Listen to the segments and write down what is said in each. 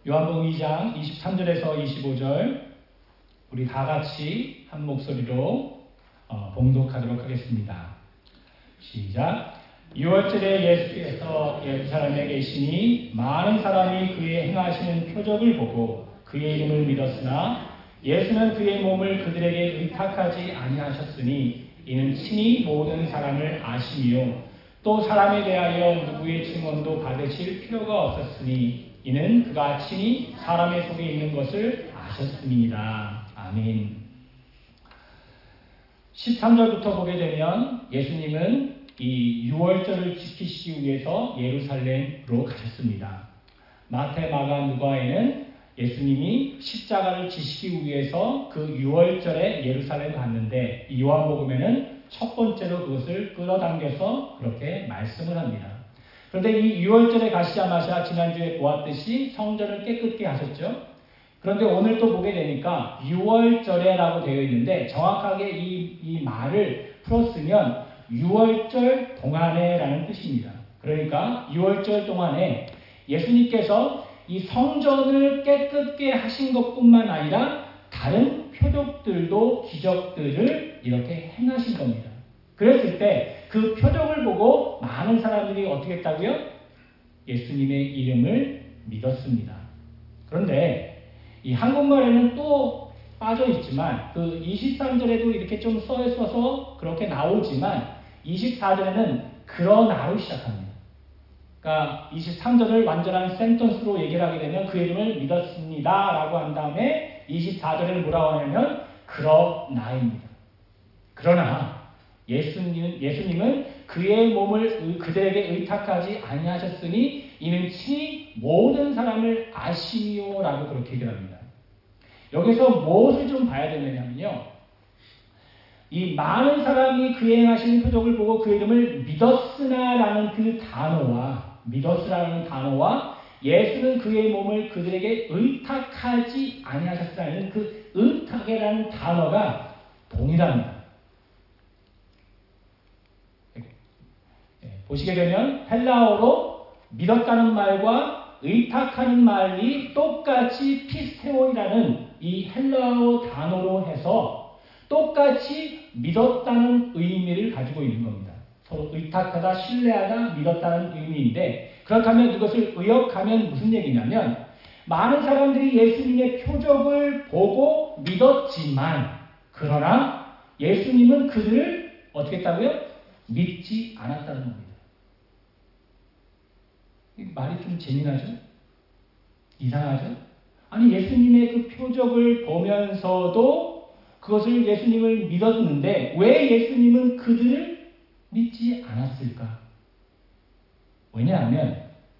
요한복음 2장 23절에서 25절 우리 다 같이 한 목소리로 봉독하도록 하겠습니다. 시작. 6월절에 예수께서 예루살렘에 계시니 많은 사람이 그의 행하시는 표적을 보고 그의 이름을 믿었으나 예수는 그의 몸을 그들에게 의탁하지 아니하셨으니 이는 친히 모든 사람을 아시며 또 사람에 대하여 누구의 증언도 받으실 필요가 없었으니 이는 그가 친히 사람의 속에 있는 것을 아셨음이니라. 아멘. 13절부터 보게 되면 예수님은 이 6월절을 지키시기 위해서 예루살렘으로 가셨습니다. 마태, 마가, 누가에는 예수님이 십자가를 지시기 위해서 그 6월절에 예루살렘 갔는데 이 요한복음에는 첫 번째로 그것을 끌어당겨서 그렇게 말씀을 합니다. 그런데 이 6월절에 가시자마자 지난주에 보았듯이 성전을 깨끗게 하셨죠. 그런데 오늘 또 보게 되니까 6월절에라고 되어 있는데 정확하게 이 말을 풀었으면 6월절 동안에라는 뜻입니다. 그러니까 6월절 동안에 예수님께서 이 성전을 깨끗게 하신 것뿐만 아니라 다른 표적들도 기적들을 이렇게 행하신 겁니다. 그랬을 때 그 표적을 보고 많은 사람들이 어떻게 했다고요? 예수님의 이름을 믿었습니다. 그런데 이 한국말에는 또 빠져 있지만 그 23절에도 이렇게 좀 써서 그렇게 나오지만 24절에는 그러나로 시작합니다. 그러니까 23절을 완전한 센턴스로 얘기를 하게 되면 그 이름을 믿었습니다 라고 한 다음에 24절에는 뭐라고 하냐면 그러나입니다. 그러나 예수님은 그의 몸을 그들에게 의탁하지 아니하셨으니 이는 친히 모든 사람을 아시미요 라고 그렇게 얘기를 합니다. 여기서 무엇을 좀 봐야 되느냐면요. 이 많은 사람이 그의 행하시는 표적을 보고 그 이름을 믿었으나라는 그 믿었으라는 단어와 예수는 그의 몸을 그들에게 의탁하지 아니하셨다는 그 의탁이라는 단어가 동일합니다. 보시게 되면 헬라어로 믿었다는 말과 의탁하는 말이 똑같이 피스테오이라는 이 헬라어 단어로 해서 똑같이 믿었다는 의미를 가지고 있는 겁니다. 서로 의탁하다, 신뢰하다, 믿었다는 의미인데 그렇다면 이것을 의역하면 무슨 얘기냐면 많은 사람들이 예수님의 표적을 보고 믿었지만 그러나 예수님은 그들을 어떻게 했다고요? 믿지 않았다는 겁니다. 말이 좀 재미나죠? 이상하죠? 아니 예수님의 그 표적을 보면서도 그것을 예수님을 믿었는데 왜 예수님은 그들을 믿지 않았을까? 왜냐하면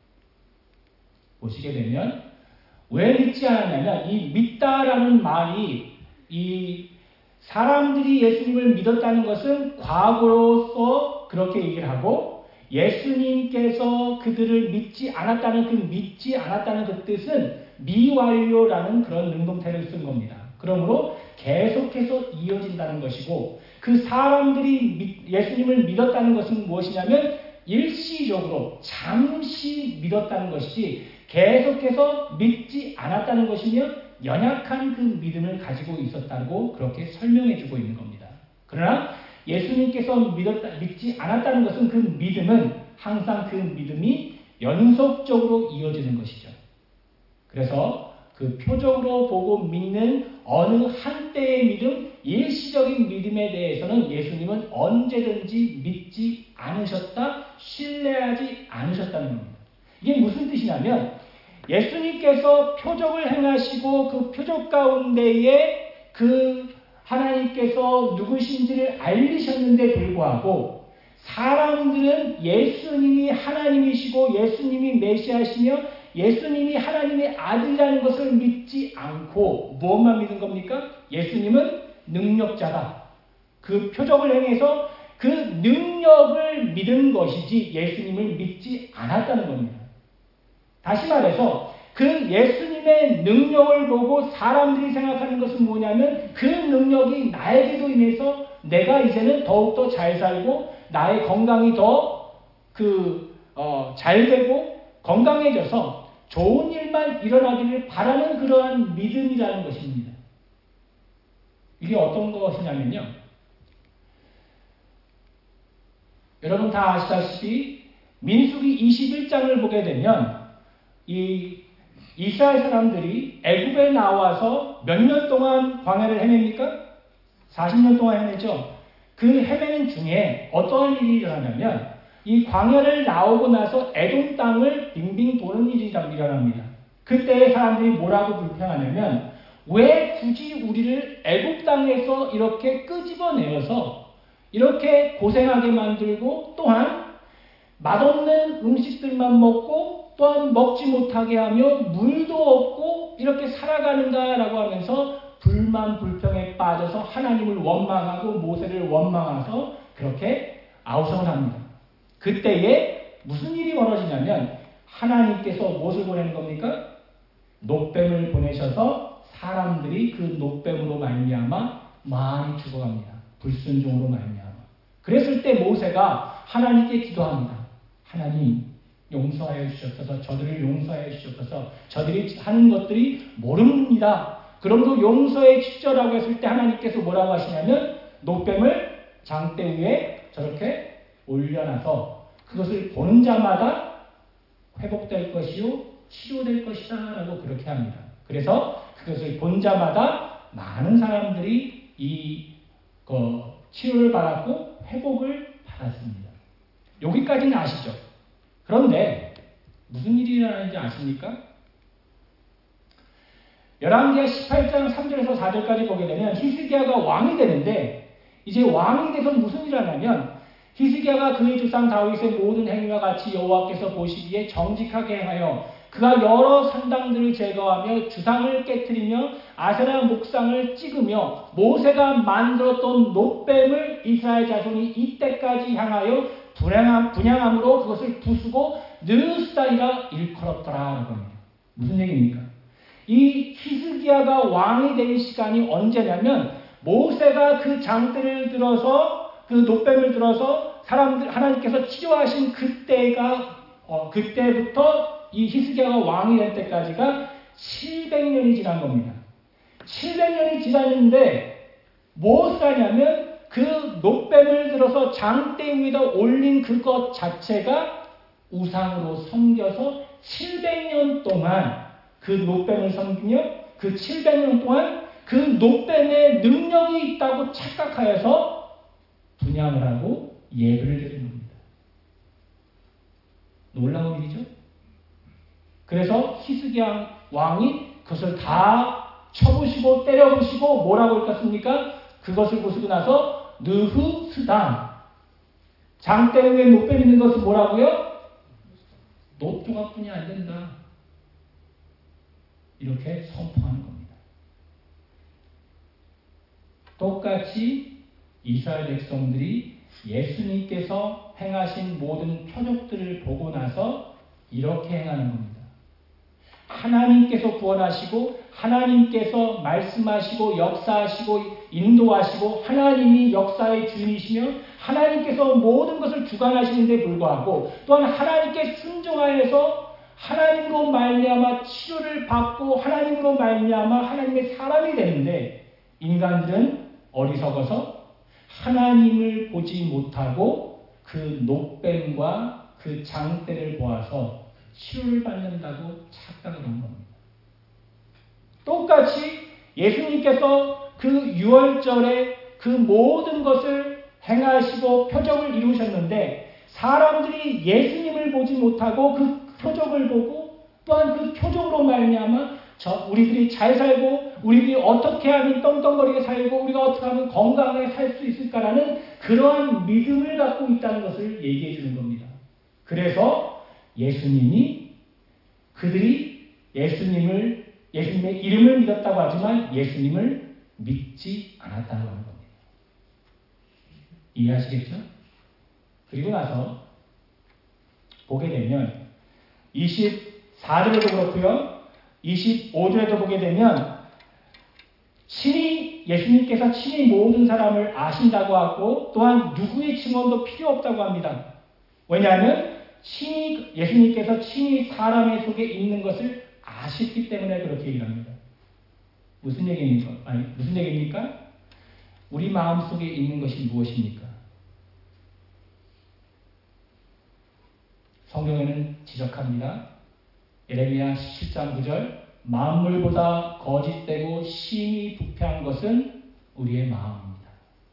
보시게 되면 왜 믿지 않았냐면 이 믿다라는 말이 이 사람들이 예수님을 믿었다는 것은 과거로서 그렇게 얘기를 하고 예수님께서 그들을 믿지 않았다는 그 뜻은 미완료라는 그런 능동태를 쓴 겁니다. 그러므로 계속해서 이어진다는 것이고 그 사람들이 예수님을 믿었다는 것은 무엇이냐면 일시적으로 잠시 믿었다는 것이지 계속해서 믿지 않았다는 것이며 연약한 그 믿음을 가지고 있었다고 그렇게 설명해 주고 있는 겁니다. 그러나 예수님께서 믿지 않았다는 것은 그 믿음은 항상 그 믿음이 연속적으로 이어지는 것이죠. 그래서 그 표적으로 보고 믿는 어느 한때의 믿음, 일시적인 믿음에 대해서는 예수님은 언제든지 믿지 않으셨다, 신뢰하지 않으셨다는 겁니다. 이게 무슨 뜻이냐면 예수님께서 표적을 행하시고 그 표적 가운데에 그 하나님께서 누구신지를 알리셨는데 불구하고 사람들은 예수님이 하나님이시고 예수님이 메시아시며 예수님이 하나님의 아들이라는 것을 믿지 않고 무엇만 믿은 겁니까? 예수님은 능력자다. 그 표적을 행해서 그 능력을 믿은 것이지 예수님을 믿지 않았다는 겁니다. 다시 말해서 그 예수님의 능력을 보고 사람들이 생각하는 것은 뭐냐면 그 능력이 나에게도 임해서 내가 이제는 더욱더 잘 살고 나의 건강이 더 잘 되고 건강해져서 좋은 일만 일어나기를 바라는 그러한 믿음이라는 것입니다. 이게 어떤 것이냐면요. 여러분 다 아시다시피 민수기 21장을 보게 되면 이 이스라엘 사람들이 애굽에 나와서 몇 년 동안 광야를 헤맵니까? 40년 동안 헤매죠. 그 헤매는 중에 어떠한 일이 일어나냐면 이 광야를 나오고 나서 에돔 땅을 빙빙 도는 일이 일어납니다. 그때 사람들이 뭐라고 불평하냐면 왜 굳이 우리를 애굽 땅에서 이렇게 끄집어내어서 이렇게 고생하게 만들고 또한 맛없는 음식들만 먹고 또한 먹지 못하게 하며 물도 없고 이렇게 살아가는가라고 하면서 불만 불평에 빠져서 하나님을 원망하고 모세를 원망해서 그렇게 아우성을 합니다. 그때에 무슨 일이 벌어지냐면 하나님께서 무엇을 보내는 겁니까? 노뱀을 보내셔서 사람들이 그 노뱀으로 말미암아 많이 죽어갑니다. 불순종으로 말미암아. 그랬을 때 모세가 하나님께 기도합니다. 하나님 용서하여 주시옵소서. 저들을 용서하여 주시옵소서. 저들이 하는 것들이 모릅니다. 그러므로 용서해 주시라고 했을 때 하나님께서 뭐라고 하시냐면 노뱀을 장대 위에 저렇게 올려놔서 그것을 보는 자마다 회복될 것이요 치료될 것이다 라고 그렇게 합니다. 그래서 그것을 본 자마다 많은 사람들이 치료를 받았고 회복을 받았습니다. 여기까지는 아시죠? 그런데 무슨 일이 일어나는지 아십니까? 열왕기하 18장 3절에서 4절까지 보게 되면 히스기야가 왕이 되는데 이제 왕이 돼서 무슨 일을 하냐면 히스기야가 그의 조상 다윗의 모든 행위와 같이 여호와께서 보시기에 정직하게 행하여 그가 여러 산당들을 제거하며 주상을 깨트리며 아세라 목상을 찍으며 모세가 만들었던 노뱀을 이스라엘 자손이 이때까지 향하여 분향함으로 그것을 부수고 느스다리가 일컬었더라라고 합니다. 무슨 얘기입니까? 이 히스기야가 왕이 된 시간이 언제냐면 모세가 그 장대를 들어서 그 노뱀을 들어서 하나님께서 치료하신 그때부터 이 히스기야가 왕이 될 때까지가 700년이 지난 겁니다. 700년이 지났는데 무엇을 하냐면 그 노뱀을 들어서 장대 위에다 올린 그것 자체가 우상으로 섬겨서 700년 동안 그 노뱀을 섬기며 그 700년 동안 그 노뱀의 능력이 있다고 착각하여서 분향을 하고 예배를 드리는 겁니다. 놀라운 일이죠? 그래서 히스기야 왕이 그것을 다 쳐부시고 때려부시고 뭐라고 읽었습니까? 그것을 부수고 나서 느흐스단 장대 위에 노뱀 있는 것은 뭐라고요? 노조각뿐이 안 된다. 이렇게 선포하는 겁니다. 똑같이 이스라엘 백성들이 예수님께서 행하신 모든 표적들을 보고 나서 이렇게 행하는 겁니다. 하나님께서 구원하시고 하나님께서 말씀하시고 역사하시고 인도하시고 하나님이 역사의 주인이시며 하나님께서 모든 것을 주관하시는데 불구하고 또한 하나님께 순종하여서 하나님으로 말미암아 치료를 받고 하나님으로 말미암아 하나님의 사람이 되는데 인간들은 어리석어서 하나님을 보지 못하고 그 노뱀과 그 장대를 보아서 치료를 받는다고 착각을 한 겁니다. 똑같이 예수님께서 그 6월절에 그 모든 것을 행하시고 표적을 이루셨는데 사람들이 예수님을 보지 못하고 그 표적을 보고 또한 그 표적으로 말미암아 우리들이 잘 살고 우리들이 어떻게 하면 떵떵거리게 살고 우리가 어떻게 하면 건강하게 살 수 있을까라는 그러한 믿음을 갖고 있다는 것을 얘기해 주는 겁니다. 그래서 예수님이 그들이 예수님의 이름을 믿었다고 하지만 예수님을 믿지 않았다고 하는 겁니다. 이해하시겠죠? 그리고 나서 보게 되면 24절에도 그렇고요. 25절에도 보게 되면 예수님께서 친히 모든 사람을 아신다고 하고 또한 누구의 증언도 필요 없다고 합니다. 왜냐하면 예수님께서 친히 사람의 속에 있는 것을 아셨기 때문에 그렇게 얘기합니다. 무슨 얘기입니까? 우리 마음 속에 있는 것이 무엇입니까? 성경에는 지적합니다. 예레미야 17장 9절 만물보다 거짓되고 심히 부패한 것은 우리의 마음입니다.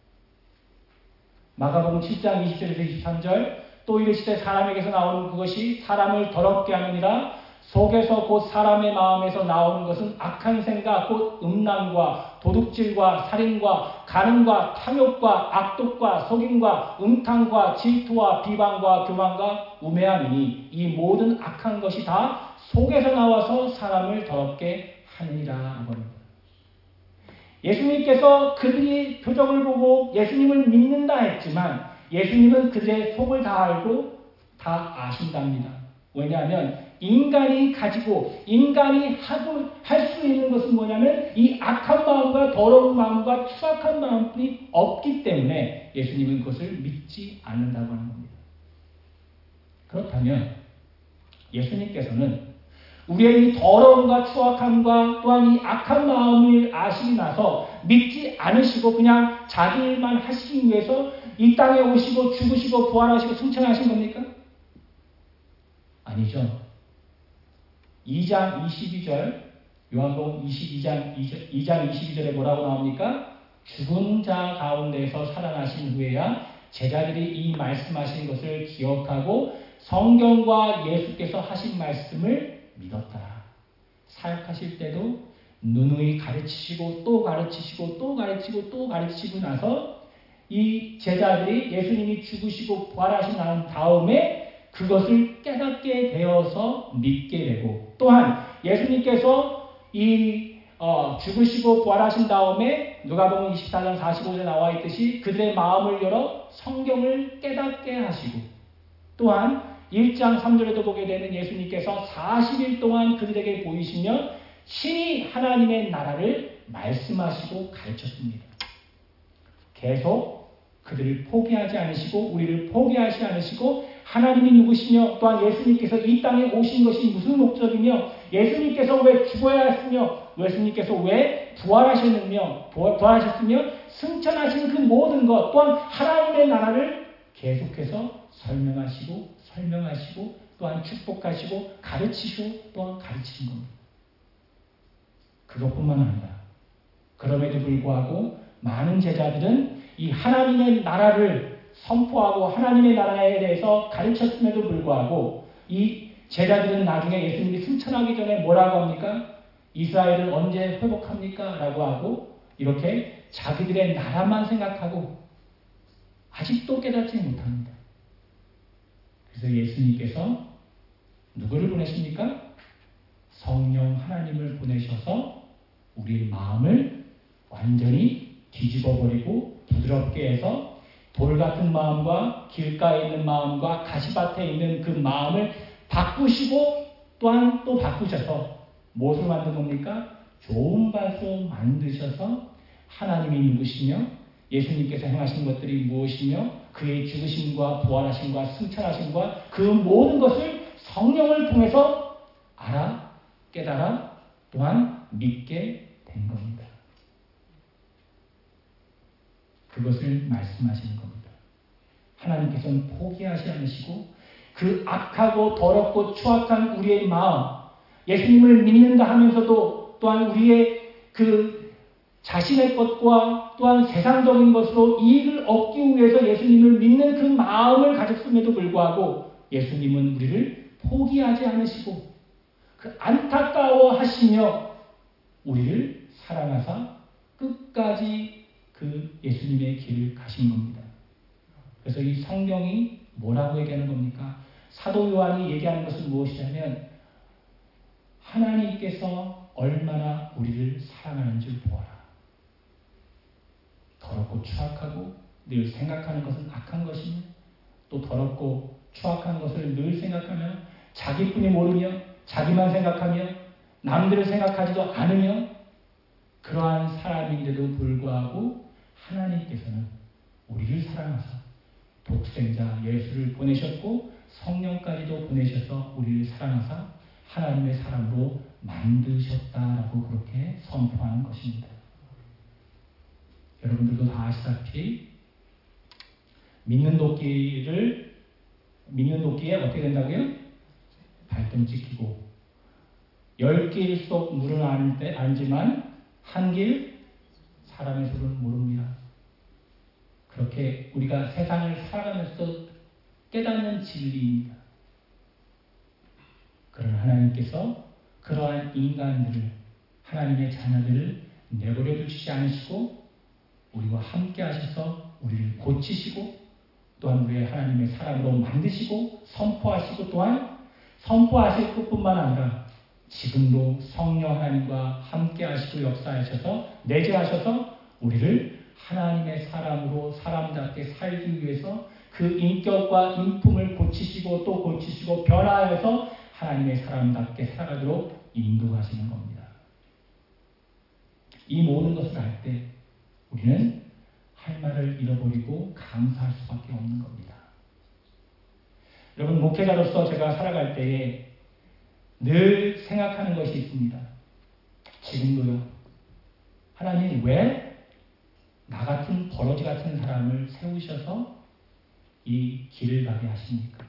마가복음 7장 20절에서 23절 또 이르시되 사람에게서 나오는 그것이 사람을 더럽게 하느니라 속에서 곧 사람의 마음에서 나오는 것은 악한 생각 곧 음란과 도둑질과 살인과 간음과 탐욕과 악독과 속임과 음탕과 질투와 비방과 교만과 우매함이니 이 모든 악한 것이 다 속에서 나와서 사람을 더럽게 하느니라 합니다. 예수님께서 그들이 표정을 보고 예수님을 믿는다 했지만 예수님은 그들의 속을 다 알고 다 아신답니다. 왜냐하면 인간이 가지고 인간이 할 수 있는 것은 뭐냐면 이 악한 마음과 더러운 마음과 추악한 마음뿐이 없기 때문에 예수님은 그것을 믿지 않는다고 하는 겁니다. 그렇다면 예수님께서는 우리의 이 더러움과 추악함과 또한 이 악한 마음을 아시고 나서 믿지 않으시고 그냥 자기 일만 하시기 위해서 이 땅에 오시고 죽으시고 부활하시고 승천하신 겁니까? 아니죠. 2장 22절 요한복음 2장 22절에 뭐라고 나옵니까? 죽은 자 가운데서 살아나신 후에야 제자들이 이 말씀하신 것을 기억하고 성경과 예수께서 하신 말씀을 믿었다. 사역하실 때도 누누이 가르치시고 또 가르치시고 또 가르치고 또 가르치시고 나서 이 제자들이 예수님이 죽으시고 부활하신 다음에 그것을 깨닫게 되어서 믿게 되고 또한 예수님께서 죽으시고 부활하신 다음에 누가복음 24장 45절에 나와 있듯이 그들의 마음을 열어 성경을 깨닫게 하시고 또한 1장 3절에도 보게 되면 예수님께서 40일 동안 그들에게 보이시며 친히 하나님의 나라를 말씀하시고 가르쳤습니다. 계속 그들을 포기하지 않으시고 우리를 포기하지 않으시고 하나님이 누구시며 또한 예수님께서 이 땅에 오신 것이 무슨 목적이며 예수님께서 왜 죽어야 했으며 예수님께서 왜 부활하셨으며 승천하신 그 모든 것 또한 하나님의 나라를 계속해서 설명하시고 또한 축복하시고 가르치시고 또한 가르치신 겁니다. 그것뿐만 아니라 그럼에도 불구하고 많은 제자들은 이 하나님의 나라를 선포하고 하나님의 나라에 대해서 가르쳤음에도 불구하고 이 제자들은 나중에 예수님이 승천하기 전에 뭐라고 합니까? 이스라엘을 언제 회복합니까? 라고 하고 이렇게 자기들의 나라만 생각하고 아직도 깨닫지 못합니다. 그래서 예수님께서 누구를 보내십니까? 성령 하나님을 보내셔서 우리의 마음을 완전히 뒤집어버리고 부드럽게 해서 돌 같은 마음과 길가에 있는 마음과 가시밭에 있는 그 마음을 바꾸시고 또한 또 바꾸셔서 무엇을 만든 겁니까? 좋은 밭으로 만드셔서 하나님이 누구시며 예수님께서 행하신 것들이 무엇이며 그의 죽으심과 부활하심과 승천하심과 그 모든 것을 성령을 통해서 알아 깨달아 또한 믿게 된 겁니다. 그것을 말씀하시는 겁니다. 하나님께서는 포기하지 않으시고 그 악하고 더럽고 추악한 우리의 마음, 예수님을 믿는다 하면서도 또한 우리의 그 자신의 것과 또한 세상적인 것으로 이익을 얻기 위해서 예수님을 믿는 그 마음을 가졌음에도 불구하고 예수님은 우리를 포기하지 않으시고 그 안타까워 하시며 우리를 사랑하사 끝까지 그 예수님의 길을 가신 겁니다. 그래서 이 성경이 뭐라고 얘기하는 겁니까? 사도 요한이 얘기하는 것은 무엇이냐면 하나님께서 얼마나 우리를 사랑하는 줄 보아라. 더럽고 추악하고 늘 생각하는 것은 악한 것이며 또 더럽고 추악한 것을 늘 생각하며 자기뿐이 모르며 자기만 생각하며 남들을 생각하지도 않으며 그러한 사람인데도 불구하고 하나님께서는 우리를 사랑하사 독생자 예수를 보내셨고 성령까지도 보내셔서 우리를 사랑하사 하나님의 사람으로 만드셨다라고 그렇게 선포하는 것입니다. 여러분들도 다 아시다시피 믿는 도끼에 어떻게 된다고요? 발등 찍히고 10길 속 물은 알지만 한 길 사람의 소리는 모릅니다. 그렇게 우리가 세상을 살아가면서 깨닫는 진리입니다. 그러나 하나님께서 그러한 인간들을, 하나님의 자녀들을 내버려 두시지 않으시고 우리와 함께 하셔서 우리를 고치시고 또한 우리의 하나님의 사람으로 만드시고 선포하시고 또한 선포하실 것뿐만 아니라 지금도 성령 하나님과 함께 하시고 역사하셔서 내재하셔서 우리를 하나님의 사람으로 사람답게 살기 위해서 그 인격과 인품을 고치시고 또 고치시고 변화해서 하나님의 사람답게 살아가도록 인도하시는 겁니다. 이 모든 것을 알 때 우리는 할 말을 잃어버리고 감사할 수밖에 없는 겁니다. 여러분, 목회자로서 제가 살아갈 때에 늘 생각하는 것이 있습니다. 지금도요. 하나님 왜 나 같은 버러지 같은 사람을 세우셔서 이 길을 가게 하십니까?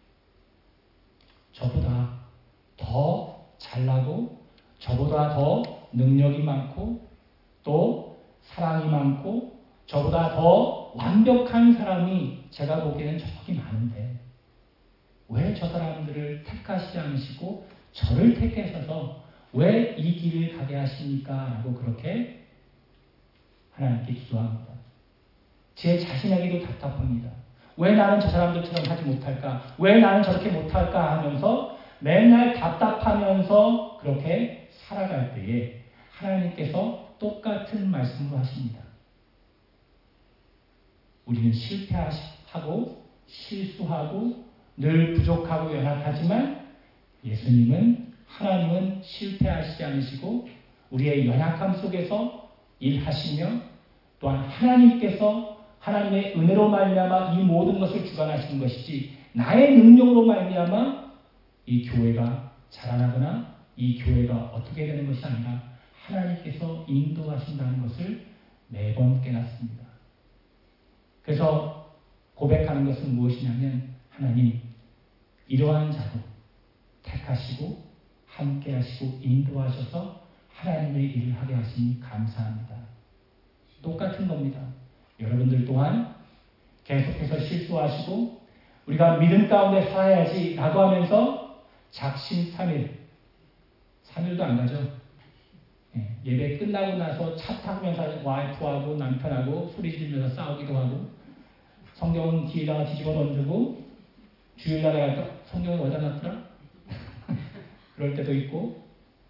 저보다 더 잘나고 저보다 더 능력이 많고 또 사랑이 많고 저보다 더 완벽한 사람이 제가 보기에는 저기 많은데 왜 저 사람들을 택하시지 않으시고 저를 택하셔서 왜 이 길을 가게 하십니까? 라고 그렇게 하나님께 기도합니다. 제 자신에게도 답답합니다. 왜 나는 저 사람들처럼 하지 못할까? 왜 나는 저렇게 못할까? 하면서 맨날 답답하면서 그렇게 살아갈 때에 하나님께서 똑같은 말씀을 하십니다. 우리는 실패하고 실수하고 늘 부족하고 연약하지만 예수님은 하나님은 실패하시지 않으시고 우리의 연약함 속에서 일하시며 또한 하나님께서 하나님의 은혜로 말미암아 이 모든 것을 주관하시는 것이지 나의 능력으로 말미암아 이 교회가 자라나거나 이 교회가 어떻게 되는 것이 아니라 하나님께서 인도하신다는 것을 매번 깨닫습니다. 그래서 고백하는 것은 무엇이냐면 하나님 이러한 자도 택하시고 함께 하시고 인도하셔서 하나님의 일을 하게 하시니 감사합니다. 똑같은 겁니다. 여러분들 또한 계속해서 실수하시고 우리가 믿음 가운데 살아야지 라고 하면서 작심삼일 3일도 안 가죠. 예배 끝나고 나서 차 타면서 와이프하고 남편하고 소리 지르면서 싸우기도 하고 성경은 뒤에다가 뒤집어 던지고 주일날에 갈까? 성경은 어디다 놨더라? 그럴 때도 있고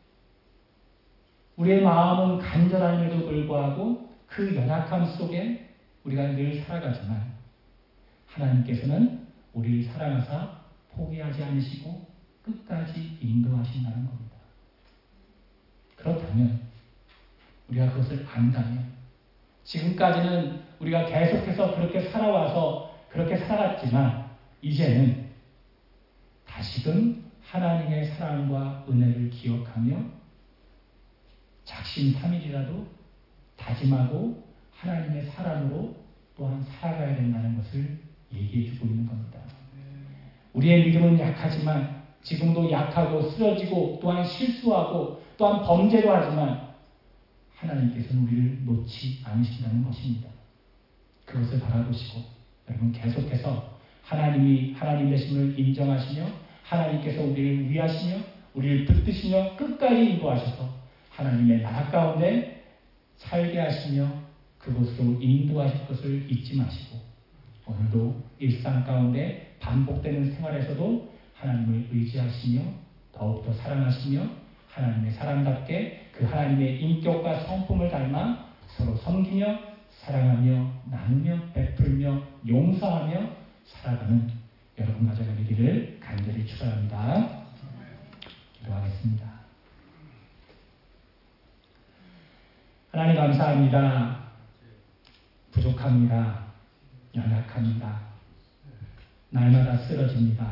우리의 마음은 간절함에도 불구하고 그 연약함 속에 우리가 늘 살아가지만 하나님께서는 우리를 사랑하사 포기하지 않으시고 끝까지 인도하신다는 겁니다. 그렇다면 우리가 그것을 안다면 지금까지는 우리가 계속해서 그렇게 살아와서 그렇게 살아갔지만 이제는 다시금 하나님의 사랑과 은혜를 기억하며 작심삼일이라도 다짐하고 하나님의 사랑으로 또한 살아가야 된다는 것을 얘기해주고 있는 겁니다. 우리의 믿음은 약하지만 지금도 약하고 쓰러지고 또한 실수하고 또한 범죄도 하지만 하나님께서는 우리를 놓지 않으신다는 것입니다. 그것을 바라보시고 여러분 계속해서 하나님이 하나님 되심을 인정하시며 하나님께서 우리를 위하시며 우리를 붙드시며 끝까지 인도하셔서 하나님의 나라 가운데 살게 하시며 그곳으로 인도하실 것을 잊지 마시고 오늘도 일상 가운데 반복되는 생활에서도 하나님을 의지하시며 더욱더 사랑하시며 하나님의 사람답게 그 하나님의 인격과 성품을 닮아 서로 섬기며 사랑하며 나누며 베풀며 용서하며 살아가는 여러분 가정이 되기를 간절히 축원합니다. 기도하겠습니다. 하나님 감사합니다. 부족합니다. 연약합니다. 날마다 쓰러집니다.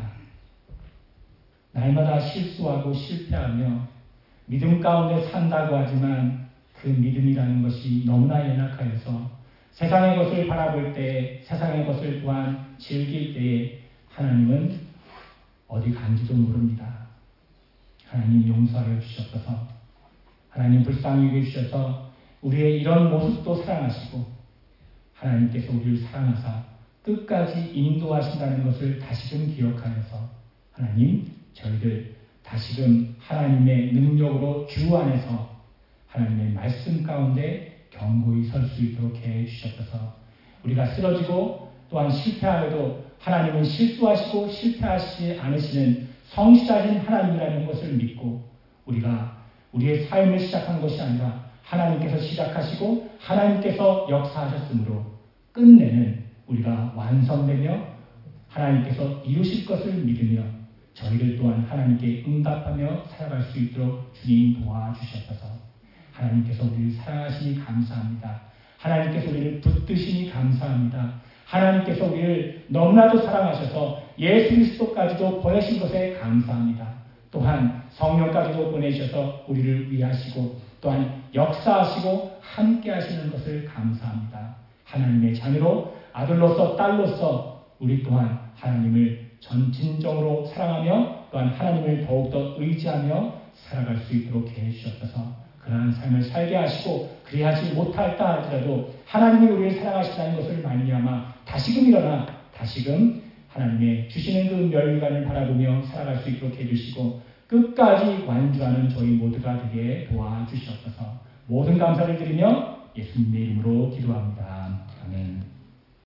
날마다 실수하고 실패하며 믿음 가운데 산다고 하지만 그 믿음이라는 것이 너무나 연약하여서 세상의 것을 바라볼 때, 세상의 것을 또한 즐길 때에 하나님은 어디 간지도 모릅니다. 하나님 용서하여 주셨어서, 하나님 불쌍히 여겨 주셔서 우리의 이런 모습도 사랑하시고 하나님께서 우리를 사랑하사 끝까지 인도하신다는 것을 다시금 기억하여서 하나님 저희들 다시금 하나님의 능력으로 주 안에서 하나님의 말씀 가운데 견고히 설 수 있도록 해 주셨어서 우리가 쓰러지고 또한 실패하여도 하나님은 실수하시고 실패하시지 않으시는 성실하신 하나님이라는 것을 믿고 우리가 우리의 삶을 시작한 것이 아니라 하나님께서 시작하시고 하나님께서 역사하셨으므로 끝내는 우리가 완성되며 하나님께서 이루실 것을 믿으며 저희들 또한 하나님께 응답하며 살아갈 수 있도록 주님 도와주셨어서 하나님께서 우리를 사랑하시니 감사합니다. 하나님께서 우리를 붙드시니 감사합니다. 하나님께서 우리를 너무나도 사랑하셔서 예수 그리스도까지도 보내신 것에 감사합니다. 또한 성령까지도 보내셔서 우리를 위하시고 또한 역사하시고 함께 하시는 것을 감사합니다. 하나님의 자녀로 아들로서 딸로서 우리 또한 하나님을 진정으로 사랑하며 또한 하나님을 더욱더 의지하며 살아갈 수 있도록 해주셨어서 그러한 삶을 살게 하시고 그리하지 못할까 할지라도 하나님이 우리를 사랑하신다는 것을 말미암아 다시금 일어나 다시금 하나님의 주시는 그 멸류관을 바라보며 살아갈 수 있도록 해주시고 끝까지 완주하는 저희 모두가 되게 도와주시옵소서. 모든 감사를 드리며 예수님의 이름으로 기도합니다. 아멘.